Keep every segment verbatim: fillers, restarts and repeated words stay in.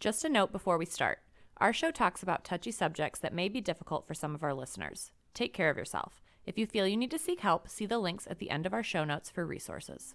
Just a note before we start. Our show talks about touchy subjects that may be difficult for some of our listeners. Take care of yourself. If you feel you need to seek help, see the links at the end of our show notes for resources.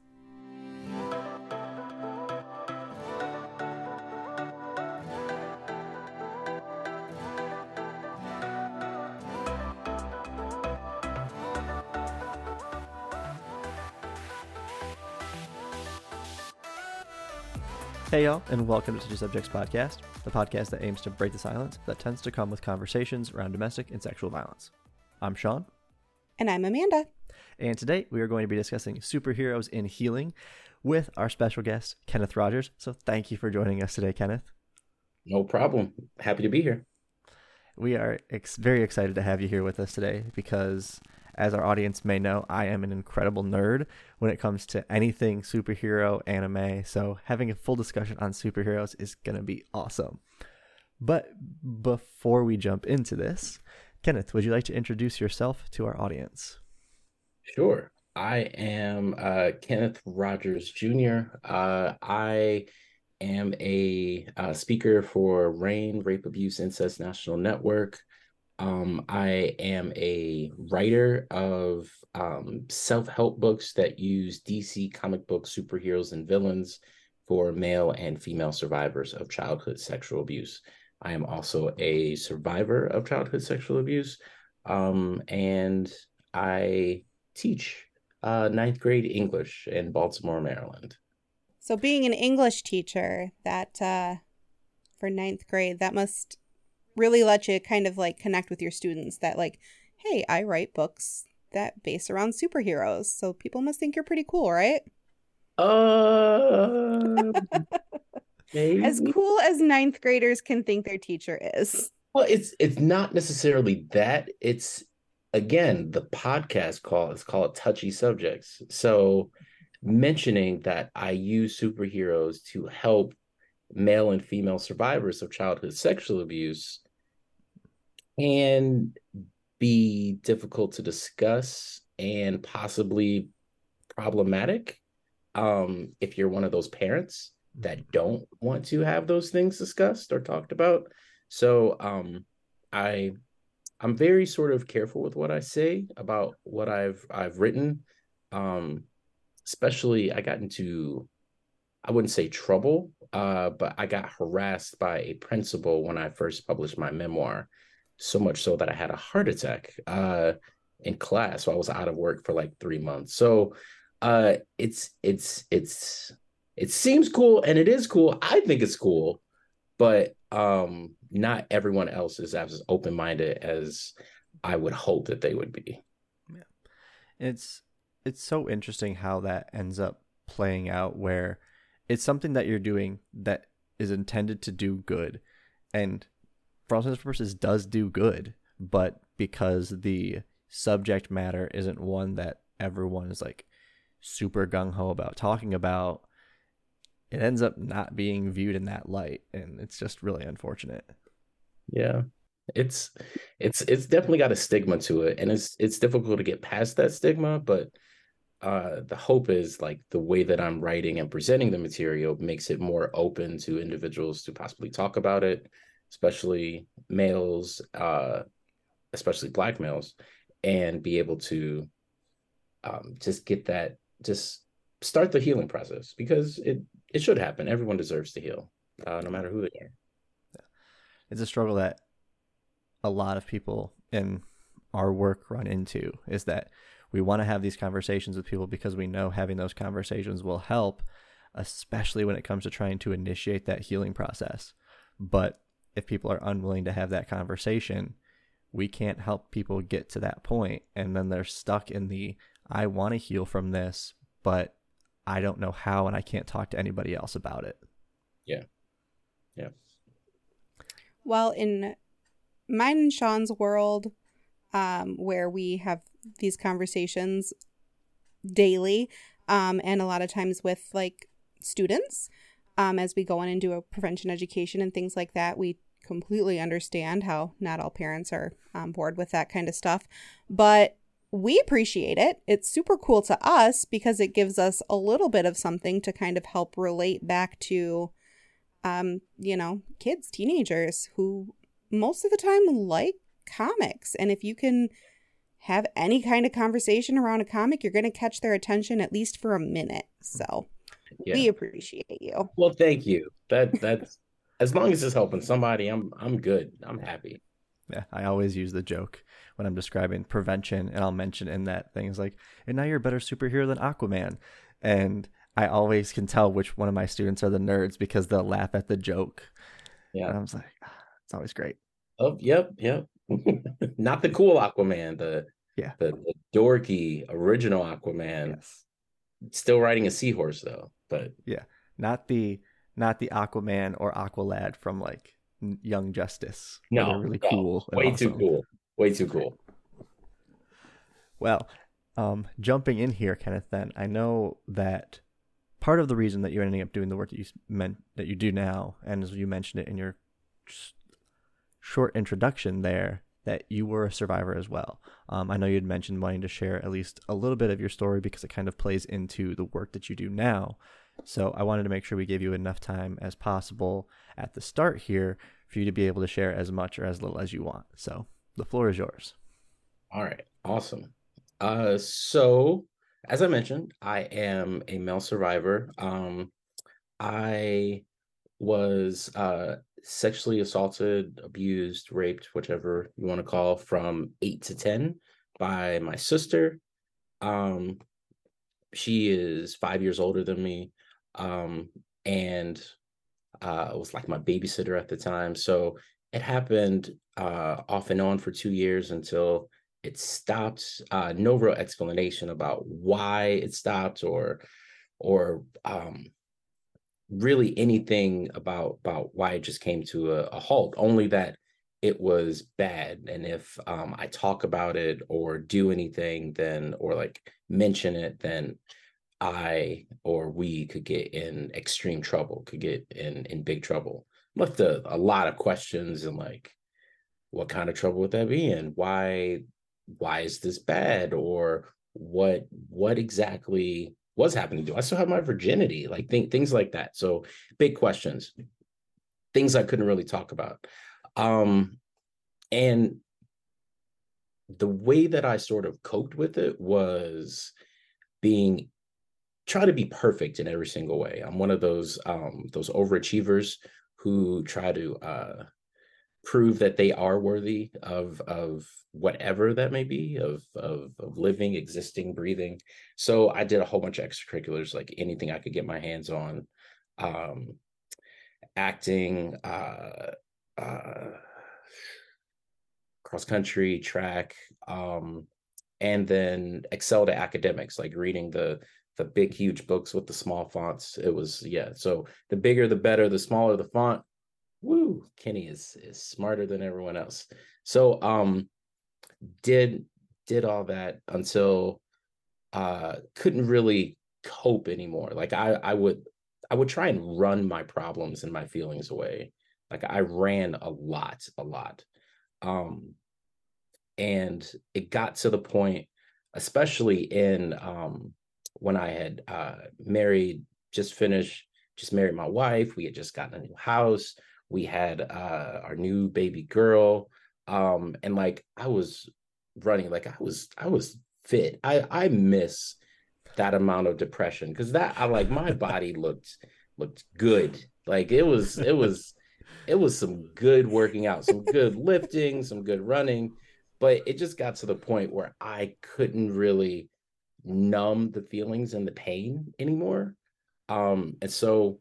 Hey y'all, and welcome to Touchy Subjects Podcast, the podcast that aims to break the silence that tends to come with conversations around domestic and sexual violence. I'm Sean. And I'm Amanda. And today we are going to be discussing superheroes in healing with our special guest, Kenneth Rogers. So thank you for joining us today, Kenneth. No problem. Happy to be here. We are ex- very excited to have you here with us today because, as our audience may know, I am an incredible nerd when it comes to anything superhero anime. So having a full discussion on superheroes is going to be awesome. But before we jump into this, Kenneth, would you like to introduce yourself to our audience? Sure. I am uh, Kenneth Rogers Junior Uh, I am a uh, speaker for RAINN, Rape, Abuse, Incest National Network. Um, I am a writer of um, self-help books that use D C comic book superheroes and villains for male and female survivors of childhood sexual abuse. I am also a survivor of childhood sexual abuse, um, and I teach uh, ninth grade English in Baltimore, Maryland. So being an English teacher, that uh, for ninth grade, that must really let you kind of like connect with your students that like, hey, I write books that base around superheroes. So people must think you're pretty cool, right? Uh, maybe. As cool as ninth graders can think their teacher is. Well, it's it's not necessarily that. It's, again, the podcast call is called Touchy Subjects. So mentioning that I use superheroes to help male and female survivors of childhood sexual abuse can be difficult to discuss and possibly problematic um, if you're one of those parents that don't want to have those things discussed or talked about. So um, I, I'm very sort of careful with what I say about what I've I've written. Um, especially, I got into, I wouldn't say trouble, uh, but I got harassed by a principal when I first published my memoir, so much so that I had a heart attack uh, in class. So I was out of work for like three months. So uh, it's it's it's it seems cool, and it is cool. I think it's cool, but um, not everyone else is as open-minded as I would hope that they would be. Yeah, it's it's so interesting how that ends up playing out, where it's something that you're doing that is intended to do good, and for all intents and purposes does do good, but because the subject matter isn't one that everyone is like super gung-ho about talking about, it ends up not being viewed in that light, and it's just really unfortunate. Yeah, it's it's it's definitely got a stigma to it, and it's it's difficult to get past that stigma, but Uh, the hope is like the way that I'm writing and presenting the material makes it more open to individuals to possibly talk about it, especially males, uh, especially Black males, and be able to um, just get that, just start the healing process, because it, it should happen. Everyone deserves to heal, uh, no matter who they are. It's a struggle that a lot of people in our work run into, is that we want to have these conversations with people because we know having those conversations will help, especially when it comes to trying to initiate that healing process. But if people are unwilling to have that conversation, we can't help people get to that point. And then they're stuck in the, I want to heal from this, but I don't know how, and I can't talk to anybody else about it. Yeah. Yeah. Well, in mine and Sean's world, um, where we have these conversations daily, um, and a lot of times with like students, um, as we go on and do a prevention education and things like that, we completely understand how not all parents are on board with that kind of stuff, but we appreciate it. It's super cool to us because it gives us a little bit of something to kind of help relate back to um, you know, kids, teenagers who most of the time like comics. And if you can have any kind of conversation around a comic, you're going to catch their attention at least for a minute. So Yeah. we appreciate you. Well, thank you. That that's as long as it's helping somebody, I'm I'm good. I'm happy. Yeah, I always use the joke when I'm describing prevention, and I'll mention in that things like, and now you're a better superhero than Aquaman. And I always can tell which one of my students are the nerds because they'll laugh at the joke. Yeah. And I was like, ah, it's always great. Oh, yep, yep. Not the cool Aquaman, the yeah, the, the dorky original Aquaman. Yes. Still riding a seahorse though, but yeah, not the not the Aquaman or Aqualad from like Young Justice. No, they're really no. cool. Way awesome. too cool. Way too cool. Well, um, jumping in here, Kenneth, then I know that part of the reason that you're ending up doing the work that you meant that you do now, and as you mentioned it in your short introduction there, that you were a survivor as well. Um, I know you had mentioned wanting to share at least a little bit of your story because it kind of plays into the work that you do now. So I wanted to make sure we gave you enough time as possible at the start here for you to be able to share as much or as little as you want. So the floor is yours. All right. Awesome. Uh, so as I mentioned, I am a male survivor. Um, I was uh, sexually assaulted, abused, raped, whichever you want to call, from eight to ten by my sister. Um, she is five years older than me, um, and uh, was like my babysitter at the time. So it happened uh, off and on for two years until it stopped. Uh, no real explanation about why it stopped, or or um, really anything about about why it just came to a, a halt. Only that it was bad, and if um, I talk about it or do anything, then or like mention it, then I or we could get in extreme trouble, could get in in big trouble. Left a, a lot of questions, and like, what kind of trouble would that be, and why why is this bad, or what what exactly was happening? Do I still have my virginity? Like th- things like that. So big questions, things I couldn't really talk about. Um, and the way that I sort of coped with it was being try to be perfect in every single way. I'm one of those um, those overachievers who try to uh, prove that they are worthy of of whatever that may be, of, of of living, existing, breathing. So I did a whole bunch of extracurriculars, like anything I could get my hands on, um, acting, uh, uh, cross country, track, um, and then excelled at academics, like reading the the big, huge books with the small fonts. It was, yeah. So the bigger, the better, the smaller the font. Woo, Kenny is is smarter than everyone else. So um did did all that until uh couldn't really cope anymore. Like I I would I would try and run my problems and my feelings away. Like I ran a lot, a lot. Um and it got to the point, especially in um when I had uh married, just finished, just married my wife. We had just gotten a new house. We had uh, our new baby girl, um, and like I was running, like I was, I was fit. I I miss that amount of depression because that I like my body looked looked good. Like it was, it was, it was some good working out, some good lifting, some good running, but it just got to the point where I couldn't really numb the feelings and the pain anymore, um, and so,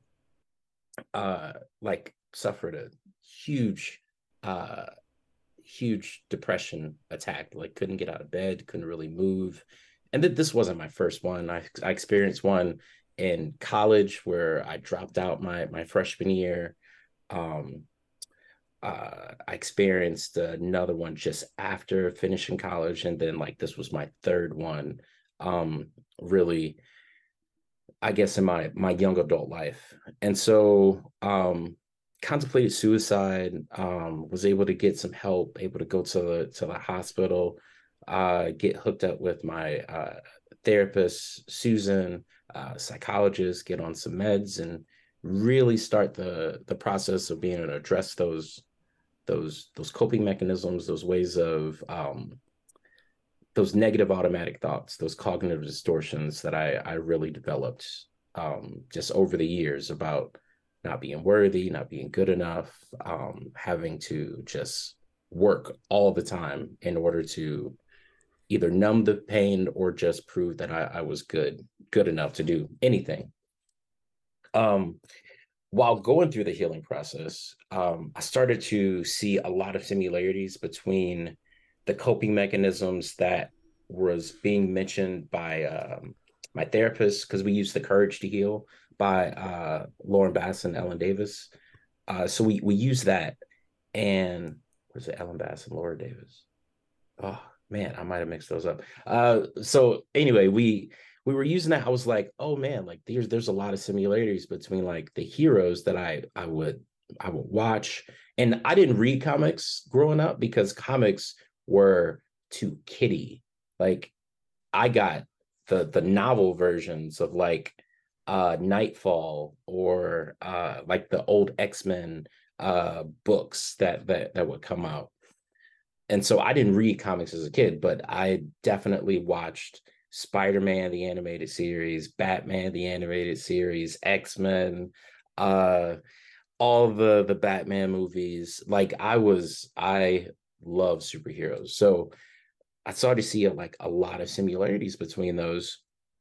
uh, like. suffered a huge uh huge depression attack, like couldn't get out of bed, couldn't really move. And that this wasn't my first one. I, I experienced one in college where I dropped out my my freshman year. um uh I experienced another one just after finishing college, and then like this was my third one, um really, I guess, in my my young adult life. And so um contemplated suicide, um, was able to get some help, able to go to the to the hospital, uh, get hooked up with my uh, therapist, Susan, uh, psychologist, get on some meds, and really start the the process of being able to address those those those coping mechanisms, those ways of um, those negative automatic thoughts, those cognitive distortions that I I really developed um, just over the years about not being worthy, not being good enough, um, having to just work all the time in order to either numb the pain or just prove that I, I was good, good enough to do anything. Um, while going through the healing process, um, I started to see a lot of similarities between the coping mechanisms that was being mentioned by um, my therapist, because we use The Courage to Heal by uh, Lauren Bass and Ellen Davis. Uh, so we we use that, and was it Ellen Bass and Laura Davis? Oh man, I might have mixed those up. Uh, so anyway, we we were using that. I was like, oh man, like there's there's a lot of similarities between like the heroes that I I would I would watch. And I didn't read comics growing up because comics were too kiddie. Like I got the the novel versions of like uh Nightfall or uh like the old X-Men uh books that that that would come out. And so I didn't read comics as a kid, but I definitely watched Spider-Man, the animated series, Batman, the animated series, X-Men, uh, all the, the Batman movies. Like I was, I love superheroes. So I started to see like a lot of similarities between those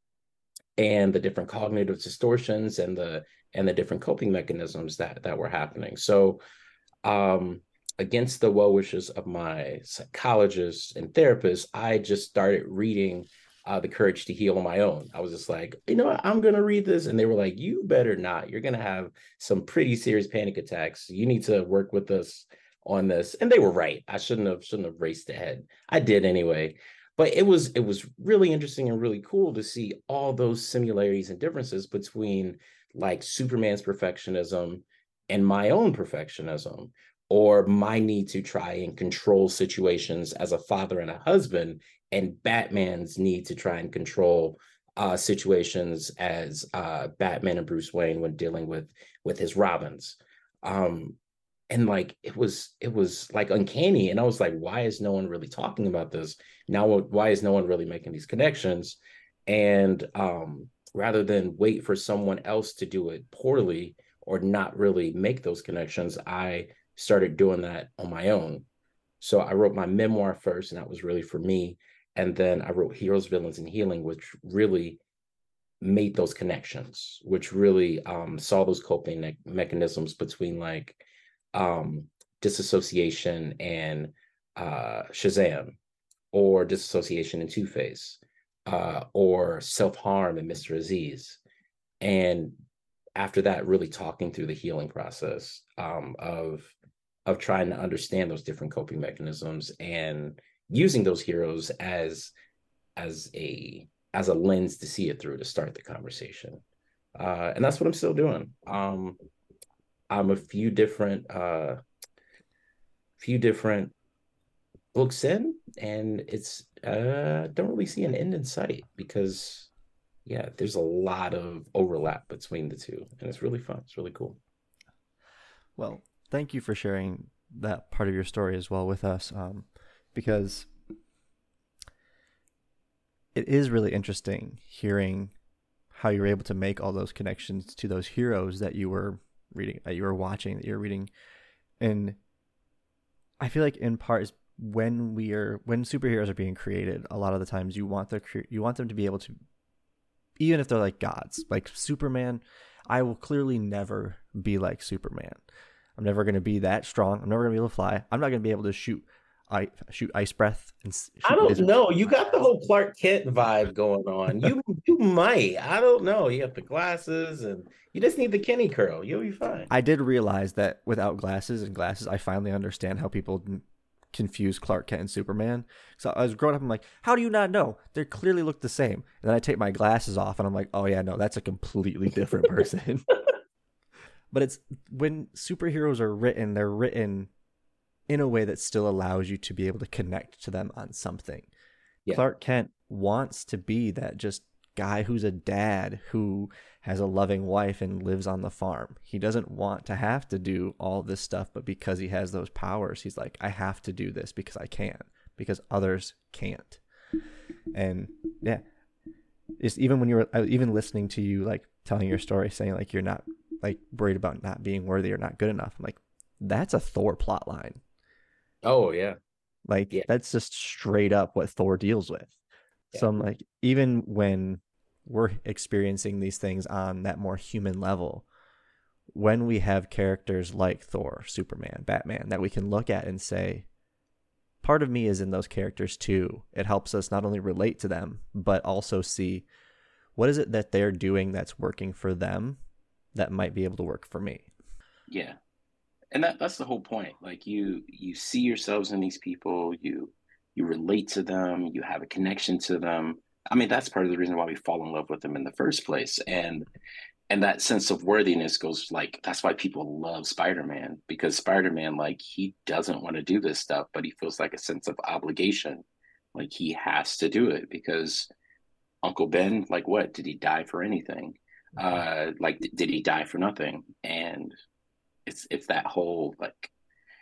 and the different cognitive distortions and the, and the different coping mechanisms that, that were happening. So, um, against the well wishes of my psychologist and therapist, I just started reading uh, The Courage to Heal on my own. I was just like, you know what, I'm going to read this. And they were like, you better not. You're going to have some pretty serious panic attacks. You need to work with us on this. And they were right. I shouldn't have shouldn't have raced ahead. I did anyway. But it was it was really interesting and really cool to see all those similarities and differences between like Superman's perfectionism and my own perfectionism, or my need to try and control situations as a father and a husband, and Batman's need to try and control uh, situations as uh, Batman and Bruce Wayne when dealing with with his Robins. Um, and like it was it was like uncanny, and I was like, why is no one really talking about this now? Why is no one really making these connections? And um, rather than wait for someone else to do it poorly or not really make those connections, I started doing that on my own. So I wrote my memoir first, and that was really for me. And then I wrote Heroes, Villains, and Healing, which really made those connections, which really um, saw those coping me- mechanisms between like um, disassociation and uh, Shazam, or disassociation and Two-Face, uh, or self-harm and Mister Aziz. And after that, really talking through the healing process um, of of trying to understand those different coping mechanisms and using those heroes as as a as a lens to see it through, to start the conversation. Uh, and that's what I'm still doing. Um, I'm a few different uh, few different books in, and it's uh, don't really see an end in sight because yeah, there's a lot of overlap between the two, and it's really fun. It's really cool. Well, thank you for sharing that part of your story as well with us, um, because it is really interesting hearing how you were able to make all those connections to those heroes that you were reading, that you were watching, that you were reading. And I feel like in part is when we are, when superheroes are being created, a lot of the times you want their, you want them to be able to, even if they're like gods, like Superman, I will clearly never be like Superman. I'm never going to be that strong. I'm never going to be able to fly. I'm not going to be able to shoot I shoot ice breath. And shoot I don't lasers. know. You got the whole Clark Kent vibe going on. You you might. I don't know. You have the glasses, and you just need the Kenny curl. You'll be fine. I did realize that without glasses and glasses, I finally understand how people confuse Clark Kent and Superman. So I was growing up, I'm like, how do you not know? They clearly look the same. And then I take my glasses off, and I'm like, oh yeah, no, that's a completely different person. But it's when superheroes are written, they're written in a way that still allows you to be able to connect to them on something. Yeah. Clark Kent wants to be that just guy who's a dad who has a loving wife and lives on the farm. He doesn't want to have to do all this stuff, but because he has those powers, he's like, I have to do this because I can, because others can't. And yeah, it's even when you're even listening to you, like telling your story, saying like you're not like worried about not being worthy or not good enough. I'm like, that's a Thor plot line. Oh yeah. Like Yeah. that's just straight up what Thor deals with. Yeah. So I'm like, even when we're experiencing these things on that more human level, when we have characters like Thor, Superman, Batman that we can look at and say, part of me is in those characters too. It helps us not only relate to them, but also see what is it that they're doing that's working for them that might be able to work for me. Yeah. And that that's the whole point. Like you you see yourselves in these people, you you relate to them, you have a connection to them. I mean, that's part of the reason why we fall in love with them in the first place. And and that sense of worthiness goes like, that's why people love Spider-Man, because Spider-Man, like, he doesn't want to do this stuff, but he feels like a sense of obligation. Like he has to do it because Uncle Ben, like what? Did he die for anything? Uh, like, d- did he die for nothing? And it's it's that whole, like,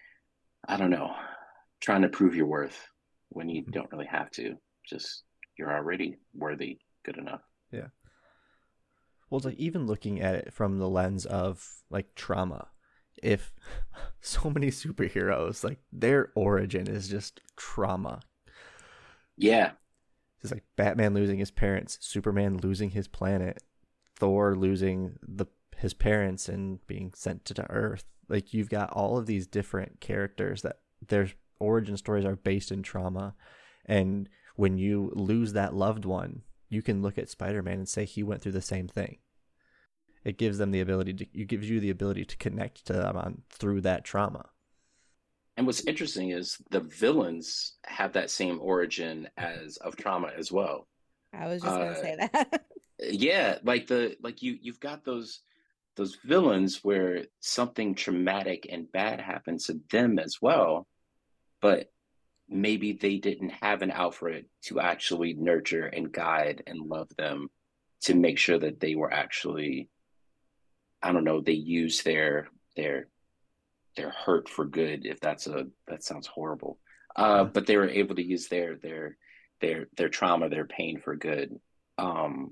I don't know, trying to prove your worth when you don't really have to. Just, you're already worthy, good enough. Yeah. Well, it's like even looking at it from the lens of like trauma. If so many superheroes, like their origin is just trauma. Yeah. It's like Batman losing his parents, Superman losing his planet, Thor losing the his parents and being sent to Earth. Like you've got all of these different characters that their origin stories are based in trauma. And when you lose that loved one, you can look at Spider-Man and say he went through the same thing. It gives them the ability to, it gives you the ability to connect to them on through that trauma. And what's interesting is the villains have that same origin as of trauma as well. I was just Uh, gonna say that. Yeah, like the like you you've got those those villains where something traumatic and bad happens to them as well, but maybe they didn't have an Alfred to actually nurture and guide and love them to make sure that they were actually, I don't know, they use their their their hurt for good, if that's a that sounds horrible. Uh, Yeah. but they were able to use their their their their trauma, their pain for good. Um,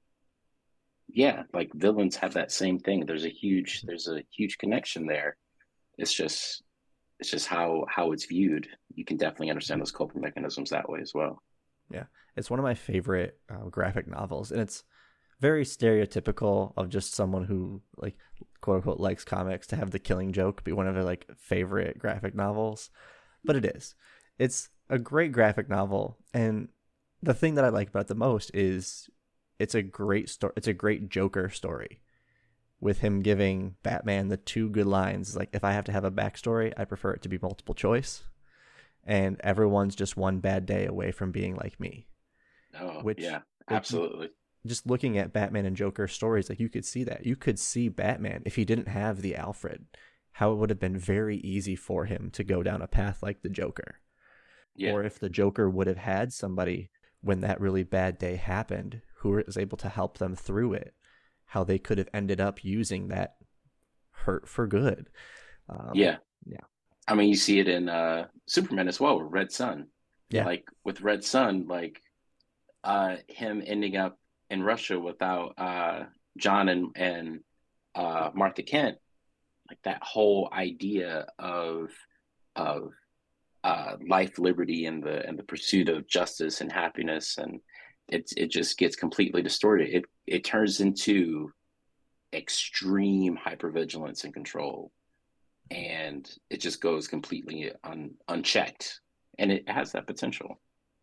yeah, like villains have that same thing. There's a huge there's a huge connection there. It's just it's just how how it's viewed. You can definitely understand those coping mechanisms that way as well. Yeah. It's one of my favorite uh, graphic novels, and it's very stereotypical of just someone who like quote unquote likes comics to have the Killing Joke be one of their like favorite graphic novels. But it is. It's a great graphic novel, and the thing that I like about it the most is it's a great story. It's a great Joker story with him giving Batman the two good lines. Like, if I have to have a backstory, I prefer it to be multiple choice. And everyone's just one bad day away from being like me. Oh, Which, yeah, like, absolutely. Just looking at Batman and Joker stories, like you could see that. You could see Batman, if he didn't have the Alfred, how it would have been very easy for him to go down a path like the Joker. Yeah. Or if the Joker would have had somebody when that really bad day happened who was able to help them through it, how they could have ended up using that hurt for good. Um, yeah. Yeah. I mean, you see it in uh, Superman as well, with Red Sun. Yeah. Like with Red Sun, like uh, him ending up in Russia without uh, John and and uh, Martha Kent, like that whole idea of of uh, life, liberty, and the and the pursuit of justice and happiness, and it it just gets completely distorted. It it turns into extreme hypervigilance and control, and it just goes completely un, unchecked, and it has that potential.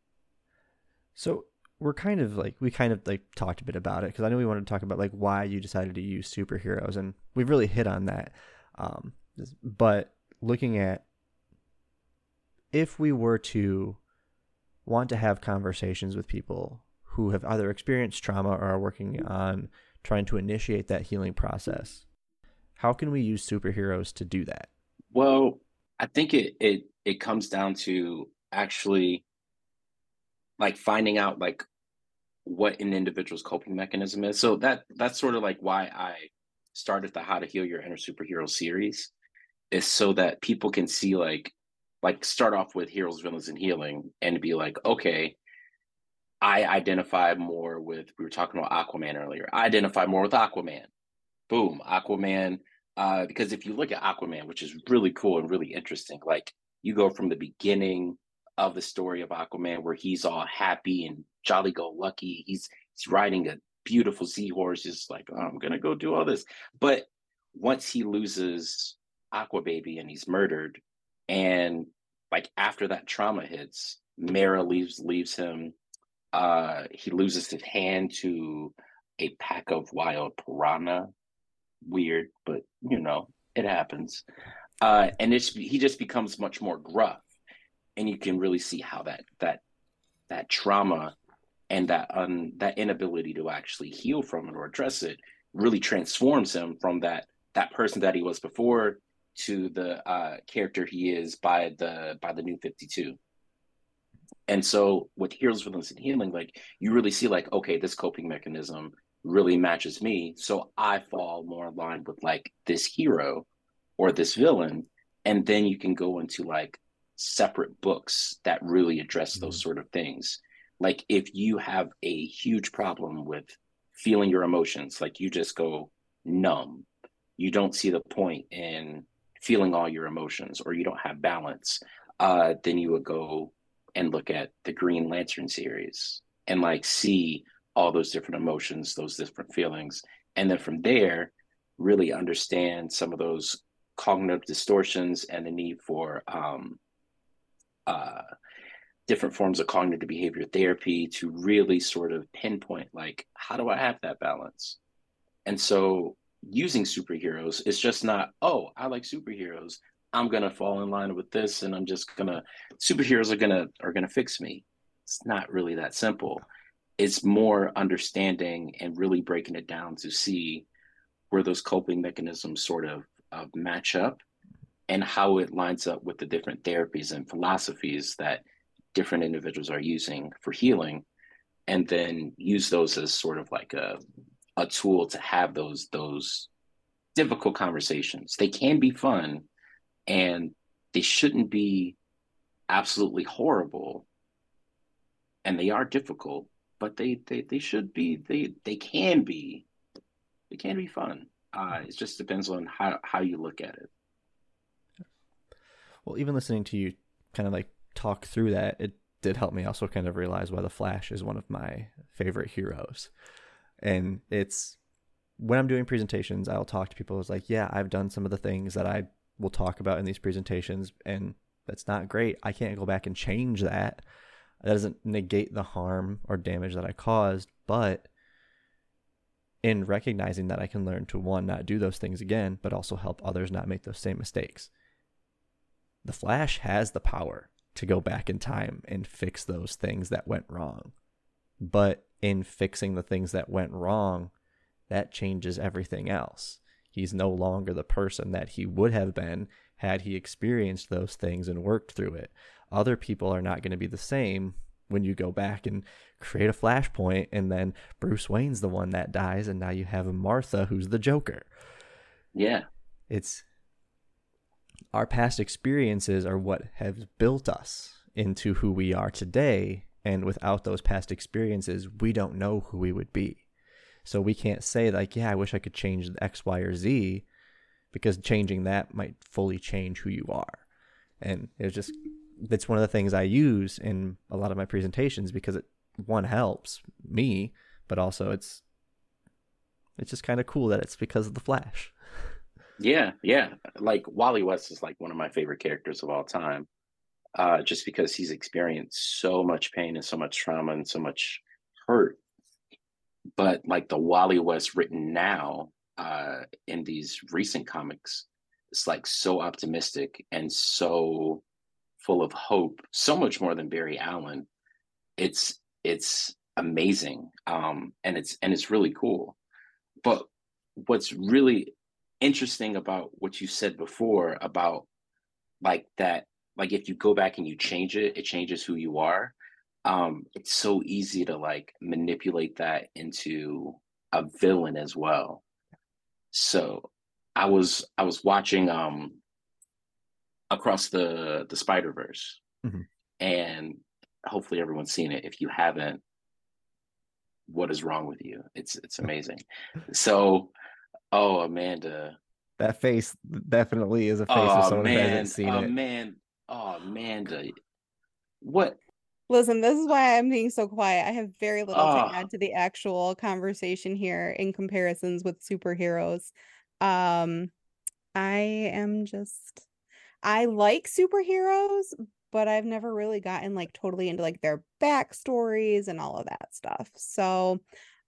So we're kind of like, we kind of like talked a bit about it because I know we wanted to talk about like why you decided to use superheroes, and we've really hit on that. Um, but looking at if we were to want to have conversations with people who have either experienced trauma or are working on trying to initiate that healing process, how can we use superheroes to do that? Well, I think it it it comes down to actually like finding out like what an individual's coping mechanism is. So that that's sort of like why I started the How to Heal Your Inner Superhero series, is so that people can see like like start off with heroes, villains, and healing, and be like, okay, I identify more with, we were talking about Aquaman earlier. I identify more with Aquaman. Boom, Aquaman. Uh, because if you look at Aquaman, which is really cool and really interesting, like you go from the beginning of the story of Aquaman, where he's all happy and jolly-go-lucky. He's he's riding a beautiful seahorse, just like, oh, I'm gonna go do all this. But once he loses Aqua Baby and he's murdered, and like after that trauma hits, Mera leaves leaves him. Uh, he loses his hand to a pack of wild piranha. Weird, but you know, it happens. Uh, and it's he just becomes much more gruff, and you can really see how that that that trauma and that un, that inability to actually heal from it or address it really transforms him from that that person that he was before to the uh, character he is by the by the New fifty-two. And so with Heroes, Villains, and Healing, like you really see like, okay, this coping mechanism really matches me. So I fall more in line with like this hero or this villain. And then you can go into like separate books that really address mm-hmm. those sort of things. Like if you have a huge problem with feeling your emotions, like you just go numb, you don't see the point in feeling all your emotions, or you don't have balance, uh, then you would go and look at the Green Lantern series and like see all those different emotions, those different feelings. And then from there, really understand some of those cognitive distortions and the need for um, uh, different forms of cognitive behavior therapy to really sort of pinpoint, like, how do I have that balance? And so using superheroes is just not, oh, I like superheroes, I'm gonna fall in line with this, and I'm just gonna, superheroes are gonna are gonna fix me. It's not really that simple. It's more understanding and really breaking it down to see where those coping mechanisms sort of uh, match up, and how it lines up with the different therapies and philosophies that different individuals are using for healing, and then use those as sort of like a a tool to have those those difficult conversations. They can be fun, and they shouldn't be absolutely horrible, and they are difficult, but they they, they should be, they they can be they can be fun. Uh, it just depends on how, how you look at it. Well, even listening to you kind of like talk through that, it did help me also kind of realize why the Flash is one of my favorite heroes. And it's, when I'm doing presentations, I'll talk to people. It's like, yeah, I've done some of the things that I will talk about in these presentations, and that's not great. I can't go back and change that. That doesn't negate the harm or damage that I caused, but in recognizing that I can learn to, one, not do those things again, but also help others not make those same mistakes. The Flash has the power to go back in time and fix those things that went wrong. But in fixing the things that went wrong, that changes everything else. He's no longer the person that he would have been had he experienced those things and worked through it. Other people are not going to be the same when you go back and create a flashpoint, and then Bruce Wayne's the one that dies, and now you have Martha who's the Joker. Yeah. It's, our past experiences are what have built us into who we are today, and without those past experiences, we don't know who we would be. So we can't say like, yeah, I wish I could change the X, Y, or Z, because changing that might fully change who you are. And it's just, that's one of the things I use in a lot of my presentations, because it, one, helps me, but also it's it's just kind of cool that it's because of the Flash. Yeah, yeah. Like Wally West is like one of my favorite characters of all time, uh, just because he's experienced so much pain and so much trauma and so much hurt. But like the Wally West written now uh, in these recent comics, it's like so optimistic and so full of hope, so much more than Barry Allen. It's it's amazing, um, and it's and it's really cool. But what's really interesting about what you said before about like that, like if you go back and you change it, it changes who you are. um, it's so easy to like manipulate that into a villain as well. So I was I was watching um Across the the Spider-Verse, Mm-hmm. and hopefully everyone's seen it. If you haven't, what is wrong with you? It's it's amazing. So, oh Amanda, That face definitely is a face of oh someone who hasn't man, seen oh it. man, oh Amanda, what? Listen, this is why I'm being so quiet. I have very little to Oh, add to the actual conversation here in comparisons with superheroes. Um, I am just I like superheroes, but I've never really gotten like totally into like their backstories and all of that stuff. So,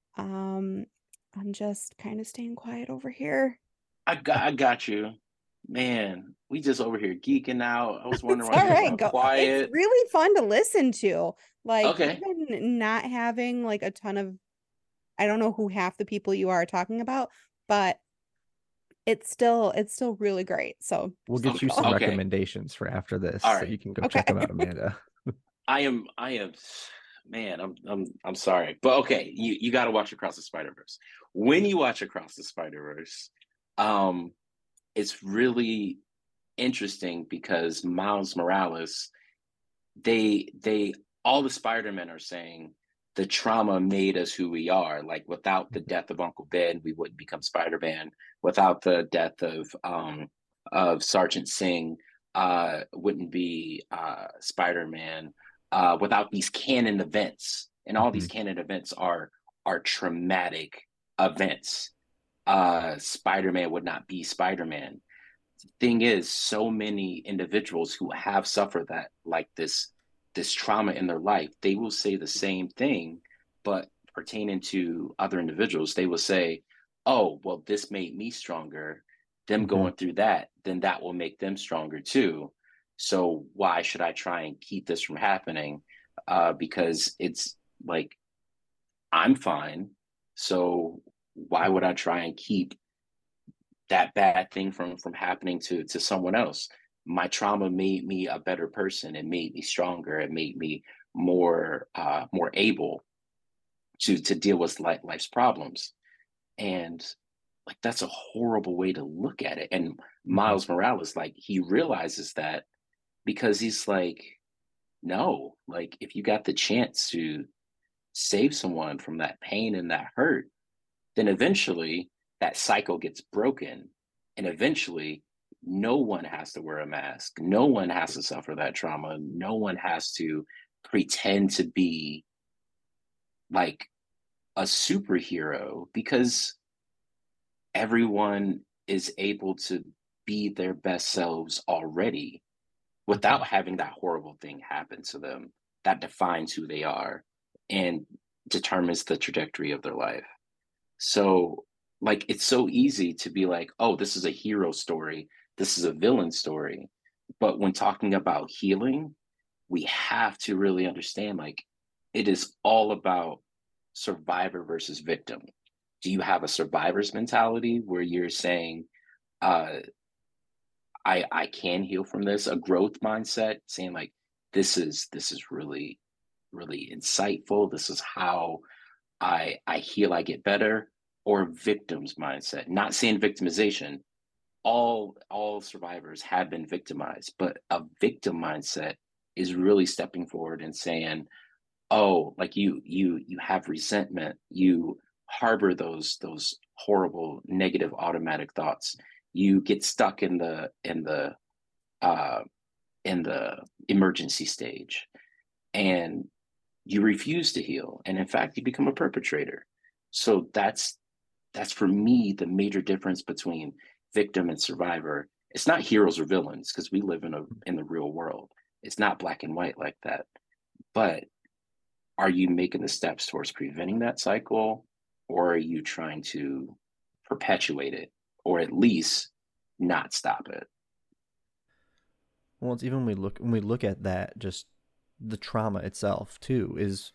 um, I'm just kind of staying quiet over here. I got I got you, man. We just over here geeking out. I was It's wondering why all you was right. all Go. It's quiet. really fun to listen to. Like Okay, even not having like a ton of I don't know who half the people you are talking about, but it's still it's still really great. So We'll just get keep you okay, some going. okay. recommendations for after this, All so right. you can go Okay. check them out, Amanda. I am I am man, I'm I'm I'm sorry. But okay, you you got to watch Across the Spider-Verse. When you watch Across the Spider-Verse, um it's really interesting because Miles Morales, they they all the Spider-Men are saying the trauma made us who we are. Like without the death of Uncle Ben, we wouldn't become Spider-Man. Without the death of um of Sergeant Singh, uh wouldn't be uh Spider-Man. Uh without these canon events. And all these Mhm. canon events are are traumatic events. Uh Spider-Man would not be Spider-Man. Thing is, so many individuals who have suffered that like this this trauma in their life, they will say the same thing, but pertaining to other individuals, they will say, oh well, this made me stronger. Them Mhm. going through that, then that will make them stronger too. So why should I try and keep this from happening? Uh because it's like I'm fine, so why would I try and keep that bad thing from from happening to to someone else? My trauma made me a better person. It made me stronger. It made me more uh more able to to deal with life, life's problems. And like that's a horrible way to look at it. And Mhm. Miles Morales, like he realizes that, because he's like, no, like if you got the chance to save someone from that pain and that hurt, then eventually that cycle gets broken. And eventually, no one has to wear a mask. No one has to suffer that trauma. No one has to pretend to be like a superhero, because everyone is able to be their best selves already without having that horrible thing happen to them that defines who they are and determines the trajectory of their life. So, like, it's so easy to be like, oh, this is a hero story, this is a villain story. But when talking about healing, we have to really understand like, it is all about survivor versus victim. Do you have a survivor's mentality where you're saying, uh, I I can heal from this, a growth mindset, saying like, this is this is really, really insightful. This is how I I heal, I get better, or victim's mindset. Not saying victimization. All all survivors have been victimized, but a victim mindset is really stepping forward and saying, "Oh, like you you you have resentment, you harbor those those horrible negative automatic thoughts. You get stuck in the in the uh in the emergency stage, and you refuse to heal, and in fact you become a perpetrator." So that's that's for me the major difference between victim and survivor. It's not heroes or villains, because we live in a in the real world. It's not black and white like that. But are you making the steps towards preventing that cycle, or are you trying to perpetuate it, or at least not stop it? Well, it's even when we look when we look at that, just the trauma itself too is.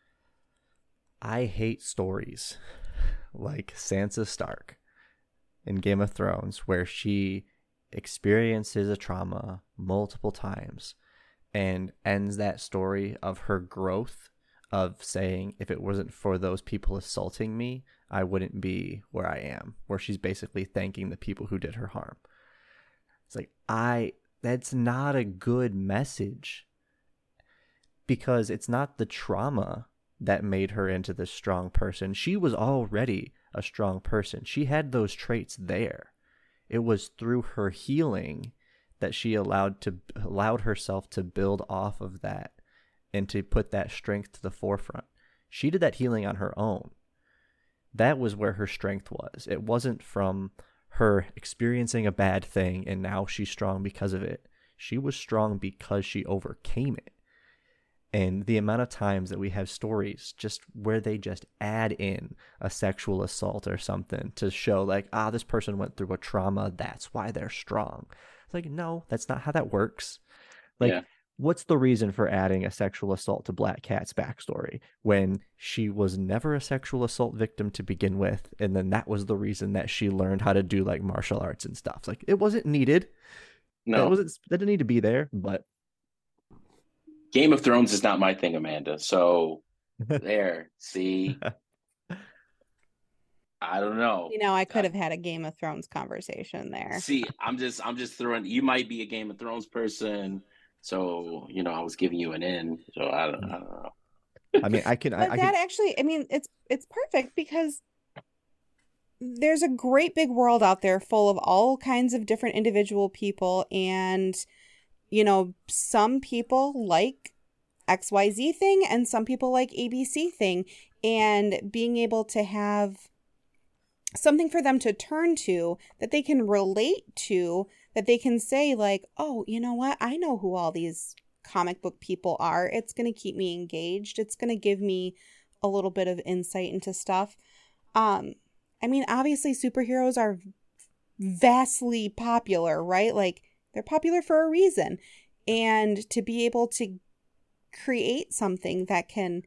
I hate stories like Sansa Stark in Game of Thrones, where she experiences a trauma multiple times, and ends that story of her growth of saying, if it wasn't for those people assaulting me, I wouldn't be where I am, where she's basically thanking the people who did her harm. It's like, I, that's not a good message, because it's not the trauma that made her into this strong person. She was already a strong person. She had those traits there. It was through her healing that she allowed to allowed herself to build off of that and to put that strength to the forefront. She did that healing on her own. That was where her strength was. It wasn't from her experiencing a bad thing and now she's strong because of it. She was strong because she overcame it. And the amount of times that we have stories just where they just add in a sexual assault or something to show like, ah, this person went through a trauma, that's why they're strong. It's like, no, that's not how that works. Like, yeah. What's the reason for adding a sexual assault to Black Cat's backstory when she was never a sexual assault victim to begin with? And then that was the reason that she learned how to do like martial arts and stuff. Like, it wasn't needed. No, it wasn't, that didn't need to be there, but Game of Thrones is not my thing, Amanda. So there, see, I don't know. You know, I could have had a Game of Thrones conversation there. See, I'm just, I'm just throwing. You might be a Game of Thrones person, so you know, I was giving you an in. So I don't, I don't know. I mean, I can. But I, I that can... actually, I mean, it's it's perfect because there's a great big world out there full of all kinds of different individual people, and you know, some people like X Y Z thing and some people like A B C thing, and being able to have something for them to turn to that they can relate to, that they can say like, oh, you know what? I know who all these comic book people are. It's going to keep me engaged. It's going to give me a little bit of insight into stuff. Um, I mean, obviously superheroes are vastly popular, right? Like, they're popular for a reason. And to be able to create something that can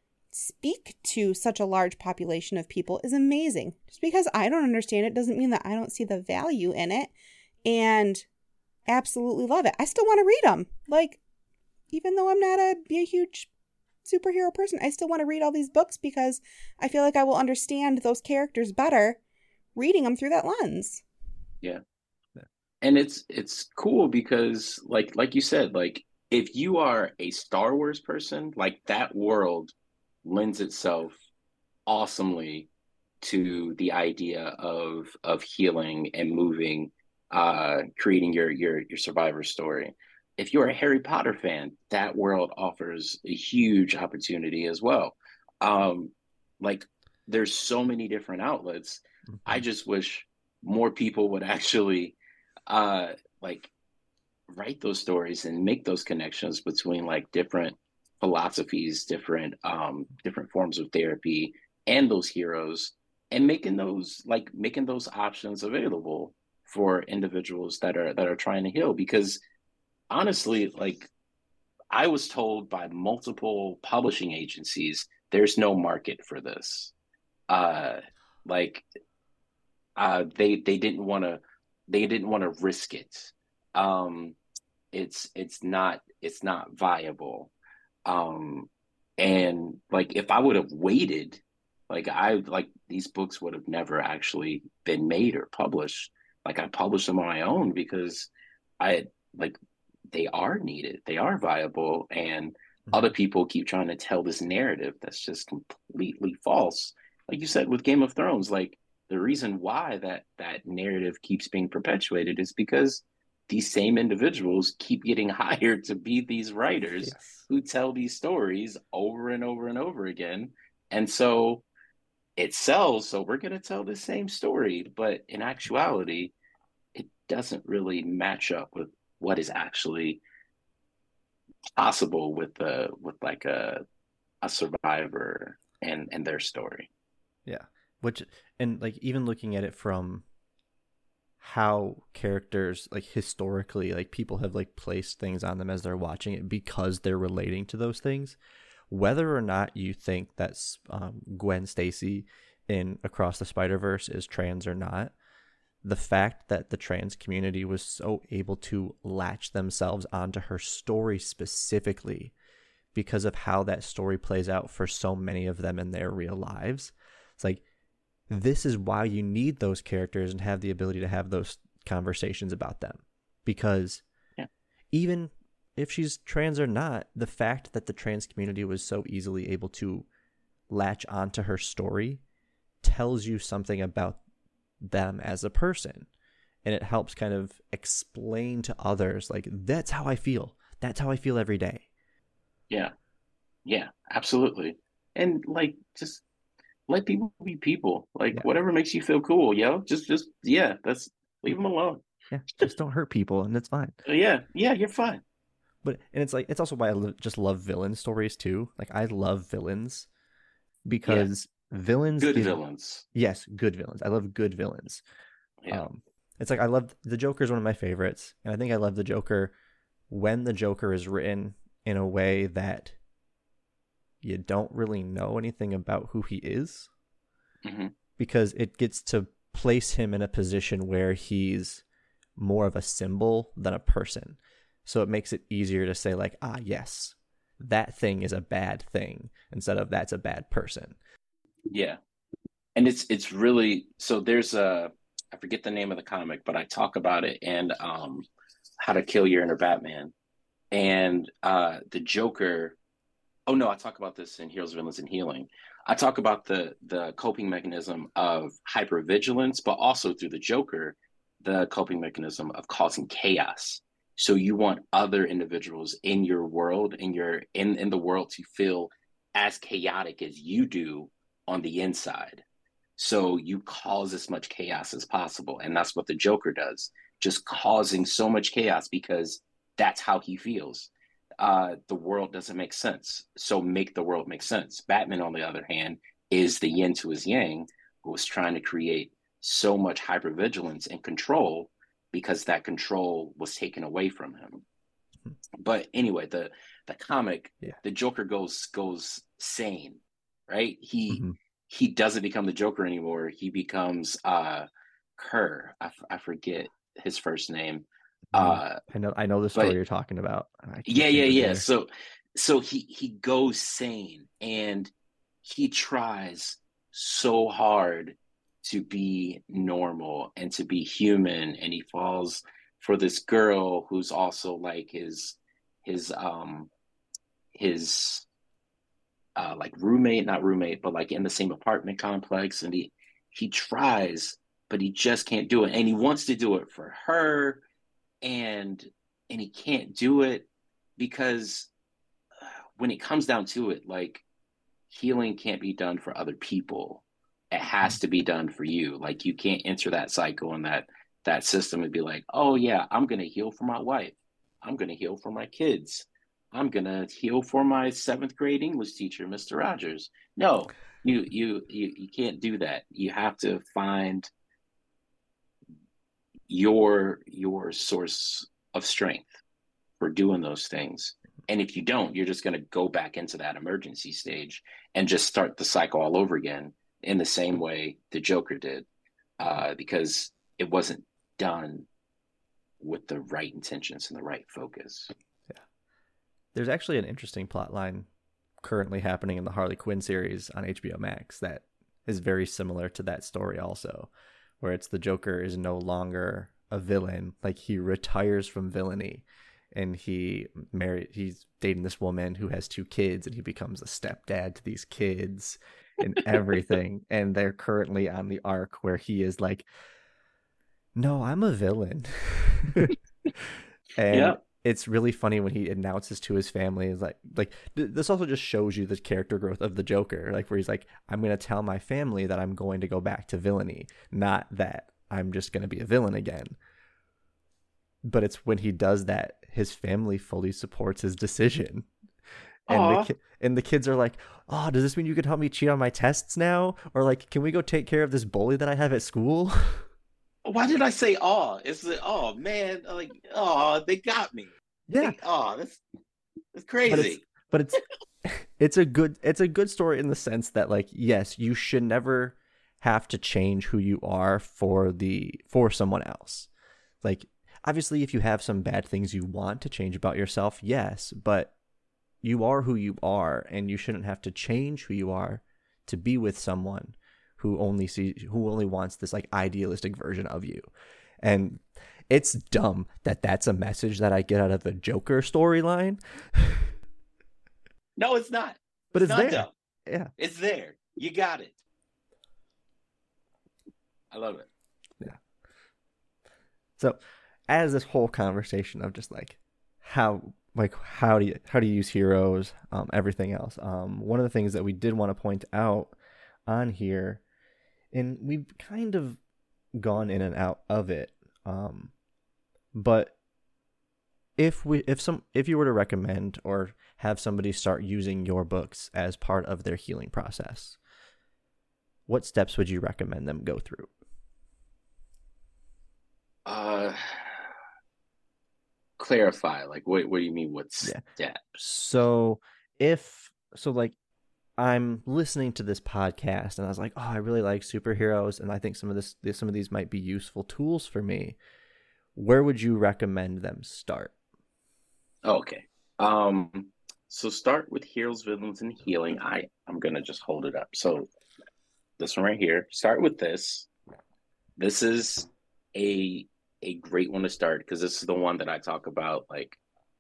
speak to such a large population of people is amazing. Just because I don't understand it doesn't mean that I don't see the value in it and absolutely love it. I still want to read them. Like, even though I'm not a, a huge superhero person, I still want to read all these books because I feel like I will understand those characters better reading them through that lens. Yeah. And it's it's cool because like like you said, like if you are a Star Wars person, like that world lends itself awesomely to the idea of of healing and moving, uh, creating your your your survivor story. If you're a Harry Potter fan, that world offers a huge opportunity as well. Um, like there's so many different outlets. Mm-hmm. I just wish more people would actually uh like write those stories and make those connections between like different philosophies, different um different forms of therapy and those heroes, and making those like making those options available for individuals that are that are trying to heal. Because honestly, like I was told by multiple publishing agencies, there's no market for this. Uh like uh they they didn't want to They didn't want to risk it. Um, it's it's not it's not viable. Um, and like if I would have waited, like I like these books would have never actually been made or published. Like I published them on my own because I like they are needed, they are viable, and mm-hmm. other people keep trying to tell this narrative that's just completely false. Like you said with Game of Thrones, like. The reason why that that narrative keeps being perpetuated is because these same individuals keep getting hired to be these writers yes. who tell these stories over and over and over again. And so it sells, so we're going to tell the same story. But in actuality, it doesn't really match up with what is actually possible with the with like a a survivor and and their story. Yeah. Which, and like even looking at it from how characters like historically, like people have like placed things on them as they're watching it because they're relating to those things, whether or not you think that's um, Gwen Stacy in Across the Spider-Verse is trans or not, the fact that the trans community was so able to latch themselves onto her story specifically because of how that story plays out for so many of them in their real lives. It's like, this is why you need those characters and have the ability to have those conversations about them. Because yeah. even if she's trans or not, the fact that the trans community was so easily able to latch onto her story tells you something about them as a person. And it helps kind of explain to others, like, that's how I feel. That's how I feel every day. Yeah. Yeah, absolutely. And like, just let people be people. Like, yeah. whatever makes you feel cool, yo. Just, just, yeah, that's, leave them alone. Yeah, just don't hurt people, and it's fine. Yeah, yeah, you're fine. But, and it's like, it's also why I lo- just love villain stories too. Like, I love villains because yeah. villains. Good give, villains. Yes, good villains. I love good villains. Yeah. Um, it's like, I love, the Joker is one of my favorites. And I think I love the Joker when the Joker is written in a way that you don't really know anything about who he is. Mm-hmm. Because it gets to place him in a position where he's more of a symbol than a person. So it makes it easier to say, like, ah, yes, that thing is a bad thing instead of that's a bad person. Yeah. And it's it's really, so there's a, I forget the name of the comic, but I talk about it in um, How to Kill Your Inner Batman. And uh, the Joker, oh no, I talk about this in Heroes, Villains, and Healing. I talk about the the coping mechanism of hypervigilance, but also through the Joker, the coping mechanism of causing chaos. So you want other individuals in your world, in your in, in the world to feel as chaotic as you do on the inside. So you cause as much chaos as possible. And that's what the Joker does, just causing so much chaos because that's how he feels. Uh, the world doesn't make sense. So make the world make sense. Batman, on the other hand, is the yin to his yang, who was trying to create so much hypervigilance and control because that control was taken away from him. Mm-hmm. But anyway, the the comic, yeah. the Joker goes goes sane, right? He mm-hmm. he doesn't become the Joker anymore. He becomes uh, Kerr. I, f- I forget his first name. Uh, I know, I know the story but, you're talking about. Yeah, yeah, yeah. So, so he he goes sane and he tries so hard to be normal and to be human, and he falls for this girl who's also like his his um his uh like roommate, not roommate, but like in the same apartment complex, and he he tries, but he just can't do it, and he wants to do it for her. And and he can't do it because when it comes down to it, like, healing can't be done for other people. It has to be done for you. Like, you can't enter that cycle and that that system and be like, oh yeah, I'm gonna heal for my wife. I'm gonna heal for my kids. I'm gonna heal for my seventh grade English teacher, Mister Rogers. No, you you you you can't do that. You have to find your your source of strength for doing those things. And if you don't, you're just going to go back into that emergency stage and just start the cycle all over again in the same way the Joker did, uh, because it wasn't done with the right intentions and the right focus. Yeah. There's actually an interesting plot line currently happening in the Harley Quinn series on H B O Max that is very similar to that story also, where it's the Joker is no longer a villain. Like, he retires from villainy and he married, he's dating this woman who has two kids, and he becomes a stepdad to these kids and everything. And they're currently on the arc where he is like, no, I'm a villain. And yeah. It's really funny when he announces to his family, is like, like th- this also just shows you the character growth of the Joker, like, where he's like, I'm going to tell my family that I'm going to go back to villainy, not that I'm just going to be a villain again. But it's when he does that, his family fully supports his decision. And the, ki- and the kids are like, oh, does this mean you can help me cheat on my tests now? Or like, can we go take care of this bully that I have at school? Why did I say oh? It's like, oh man, like, oh, they got me. Yeah. Like, oh, that's that's crazy. But it's but it's it's a good it's a good story in the sense that, like, yes, you should never have to change who you are for the for someone else. Like, obviously, if you have some bad things you want to change about yourself, yes, but you are who you are, and you shouldn't have to change who you are to be with someone who only sees who only wants this like idealistic version of you. And it's dumb that that's a message that I get out of the Joker storyline. No, it's not. But it's, it's not there. dumb. Yeah. It's there. You got it. I love it. Yeah. So, as this whole conversation of just like how like how do you how do you use heroes, um, everything else. Um, one of the things that we did want to point out on here, and we've kind of gone in and out of it, um, but if we if some if you were to recommend or have somebody start using your books as part of their healing process, what steps would you recommend them go through? Uh, clarify. Like, what? What do you mean? What Yeah. steps? So if so, like, I'm listening to this podcast and I was like, oh, I really like superheroes, and I think some of this, some of these might be useful tools for me. Where would you recommend them start? Okay. Um. So start with heroes, villains, and healing. I I'm gonna just hold it up. So this one right here. Start with this. This is a a great one to start because this is the one that I talk about, like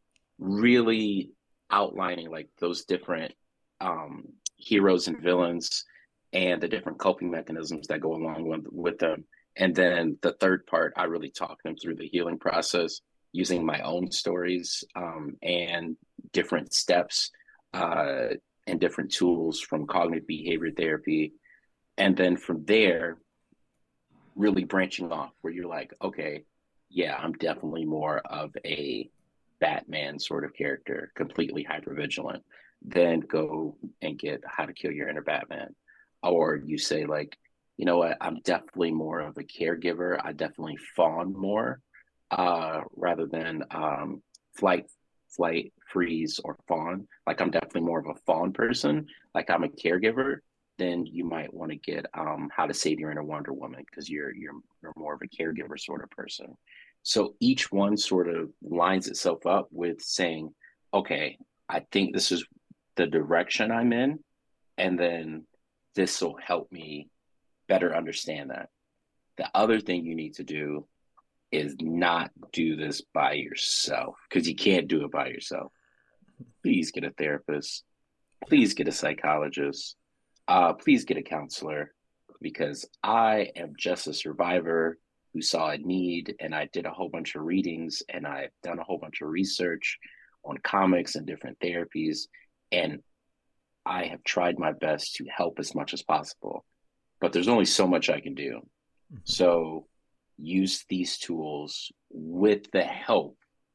really outlining like those different um, heroes and villains and the different coping mechanisms that go along with, with them. And then the third part, I really talk them through the healing process using my own stories um, and different steps uh, and different tools from cognitive behavior therapy. And then from there, really branching off where you're like, okay, yeah, I'm definitely more of a Batman sort of character, completely hypervigilant. Then go and get How to Kill Your Inner Batman. Or you say like, you know what, I'm definitely more of a caregiver. I definitely fawn more uh, rather than um, flight, flight, freeze, or fawn. Like I'm definitely more of a fawn person. Like I'm a caregiver. Then you might want to get um, How to Save Your Inner Wonder Woman because you're you're you're more of a caregiver sort of person. So each one sort of lines itself up with saying, okay, I think this is the direction I'm in, and then this will help me better understand that. The other thing you need to do is not do this by yourself because you can't do it by yourself. Please get a therapist. Please get a psychologist. Uh, please get a counselor because I am just a survivor who saw a need and I did a whole bunch of readings and I've done a whole bunch of research on comics and different therapies. And I have tried my best to help as much as possible, but there's only so much I can do. Mm-hmm. So use these tools with the help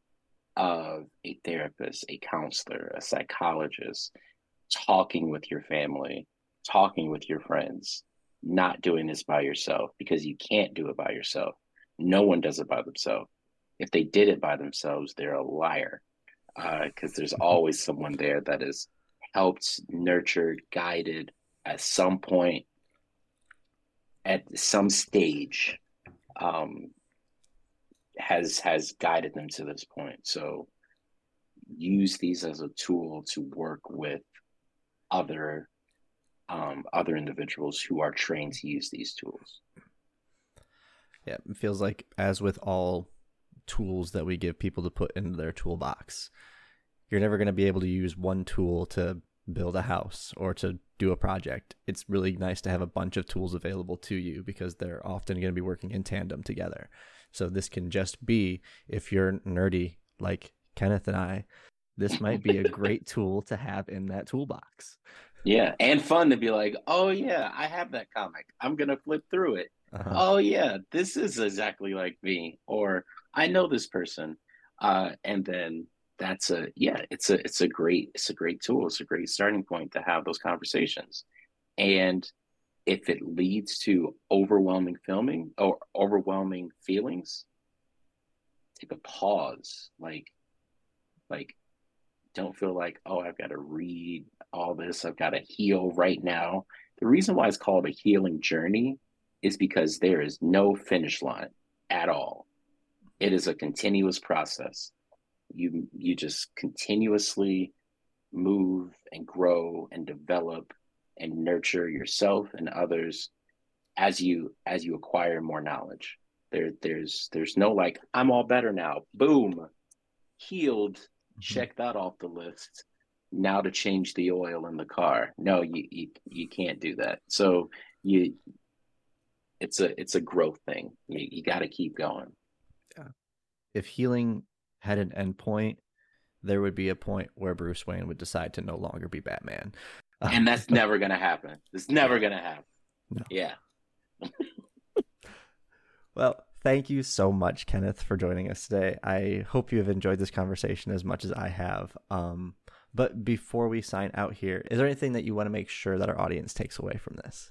of a therapist, a counselor, a psychologist, talking with your family, talking with your friends, not doing this by yourself because you can't do it by yourself. No one does it by themselves. If they did it by themselves, they're a liar because uh, there's always someone there that is helped, nurtured, guided at some point, at some stage, um, has has guided them to this point. So use these as a tool to work with other um, other individuals who are trained to use these tools. Yeah, it feels like, as with all tools that we give people to put into their toolbox, you're never going to be able to use one tool to build a house or to do a project. It's really nice to have a bunch of tools available to you because they're often going to be working in tandem together. So this can just be, if you're nerdy like Kenneth and I, this might be a great tool to have in that toolbox. Yeah, and fun to be like, oh yeah, I have that comic. I'm going to flip through it. Uh-huh. Oh yeah, this is exactly like me. Or I know this person. Uh, and then that's a, yeah, it's a, it's a great, it's a great tool. It's a great starting point to have those conversations. And if it leads to overwhelming filming or overwhelming feelings, take a pause. Like, like, don't feel like, oh, I've got to read all this. I've got to heal right now. The reason why it's called a healing journey is because there is no finish line at all. It is a continuous process. You you just continuously move and grow and develop and nurture yourself and others as you as you acquire more knowledge. There there's there's no like, I'm all better now. Boom. Healed. Mm-hmm. Check that off the list. Now to change the oil in the car. No, you you, you can't do that. So you it's a it's a growth thing. You you got to keep going. Yeah. If healing had an endpoint, there would be a point where Bruce Wayne would decide to no longer be Batman. And that's never going to happen. It's never going to happen. No. Yeah. Well, thank you so much, Kenneth, for joining us today. I hope you have enjoyed this conversation as much as I have. Um, but before we sign out here, is there anything that you want to make sure that our audience takes away from this?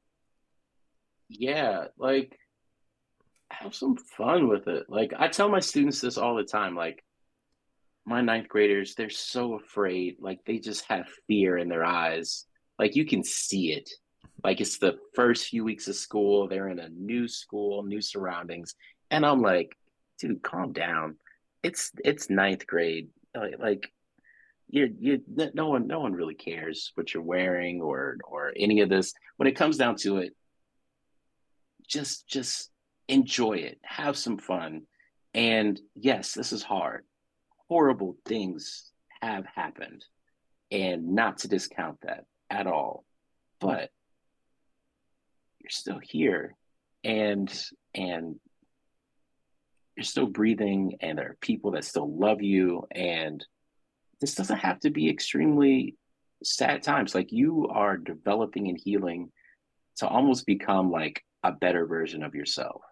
Yeah, like, have some fun with it. Like, I tell my students this all the time. Like, my ninth graders, they're so afraid. Like, they just have fear in their eyes. Like, you can see it. Like, it's the first few weeks of school. They're in a new school, new surroundings. And I'm like, dude, calm down. It's it's ninth grade. Like, like you you no one no one really cares what you're wearing or or any of this. When it comes down to it, just just enjoy it. Have some fun. And yes, this is hard. Horrible things have happened. And not to discount that at all. But you're still here, and and you're still breathing, and there are people that still love you, and this doesn't have to be extremely sad times. Like, you are developing and healing to almost become like a better version of yourself,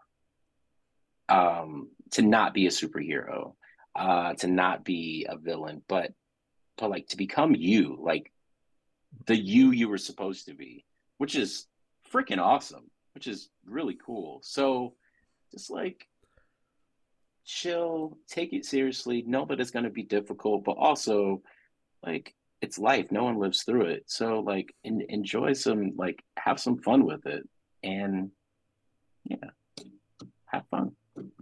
um to not be a superhero, uh to not be a villain, but but like to become you, like the you you were supposed to be, which is freaking awesome, which is really cool. So just like chill, take it seriously, know that it's going to be difficult, but also like it's life. No one lives through it. So like en- enjoy some, like have some fun with it, and yeah, have fun.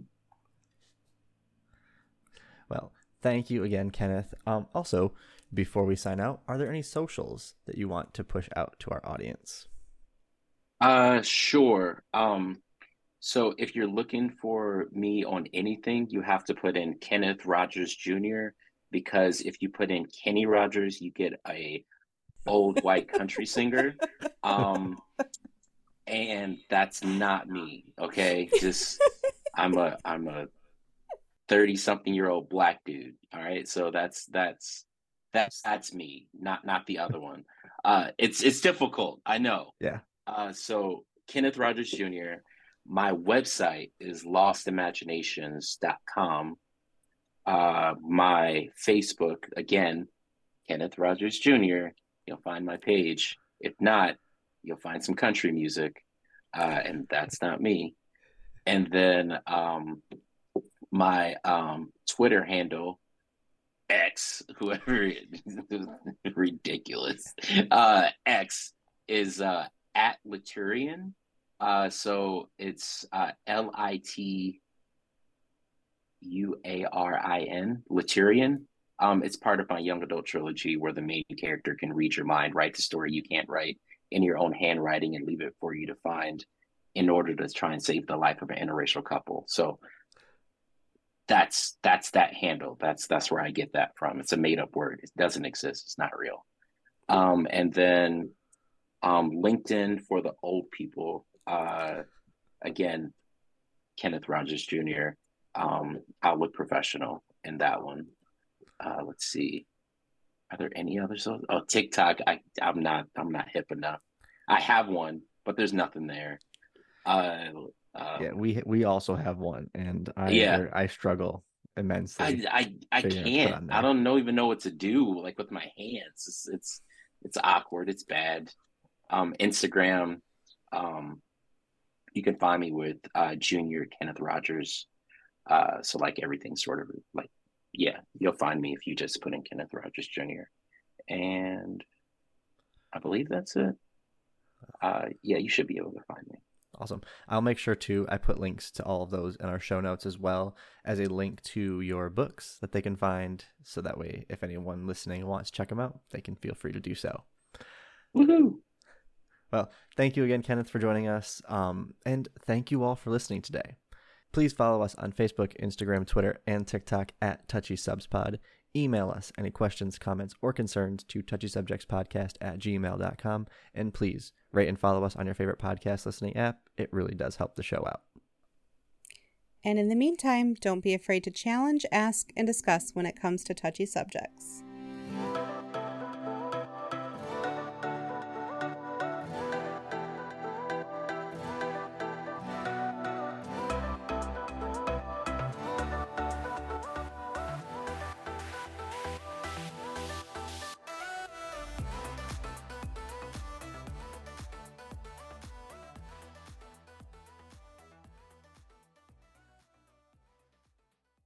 Well, thank you again, Kenneth. Um, also, before we sign out, are there any socials that you want to push out to our audience? Uh, sure. Um, so if you're looking for me on anything, you have to put in Kenneth Rogers Junior, because if you put in Kenny Rogers, you get a old white country singer. Um, and that's not me. Okay. Just, I'm a, I'm a thirty something year old black dude. All right. So that's, that's, that's, that's me, not, not the other one. Uh, it's, it's difficult. I know. Yeah. Uh, so Kenneth Rogers Junior, my website is lost imaginations dot com. Uh, my Facebook, again, Kenneth Rogers Junior You'll find my page. If not, you'll find some country music, uh, and that's not me. And then um, my um, Twitter handle, X, whoever it is, ridiculous, uh, X is uh, at Liturian. Uh, so it's uh, L I T U A R I N, Liturian. Um, it's part of my young adult trilogy where the main character can read your mind, write the story you can't write in your own handwriting, and leave it for you to find in order to try and save the life of an interracial couple. So that's that's that handle. That's that's where I get that from. It's a made up word. It doesn't exist. It's not real. Um, and then um, LinkedIn for the old people. Uh, again, Kenneth Rogers Junior Um, Outlook Professional in that one. Uh, let's see. Are there any others? Oh, TikTok. I I'm not I'm not hip enough. I have one, but there's nothing there. Uh, um, yeah, we we also have one, and I yeah. I struggle immensely. I I, I can't. I don't know even know what to do like with my hands. It's it's it's awkward. It's bad. Um, Instagram. Um, you can find me with uh, Junior Kenneth Rogers. Uh, so like everything's sort of like, yeah, you'll find me if you just put in Kenneth Rogers Junior And I believe that's it. Uh, yeah, you should be able to find me. Awesome. I'll make sure to, I put links to all of those in our show notes, as well as a link to your books that they can find. So that way, if anyone listening wants to check them out, they can feel free to do so. Woohoo! Well, thank you again, Kenneth, for joining us. Um, and thank you all for listening today. Please follow us on Facebook, Instagram, Twitter, and TikTok at TouchySubsPod. Email us any questions, comments, or concerns to touchysubjectspodcast at gmail dot com. And please rate and follow us on your favorite podcast listening app. It really does help the show out. And in the meantime, don't be afraid to challenge, ask, and discuss when it comes to touchy subjects.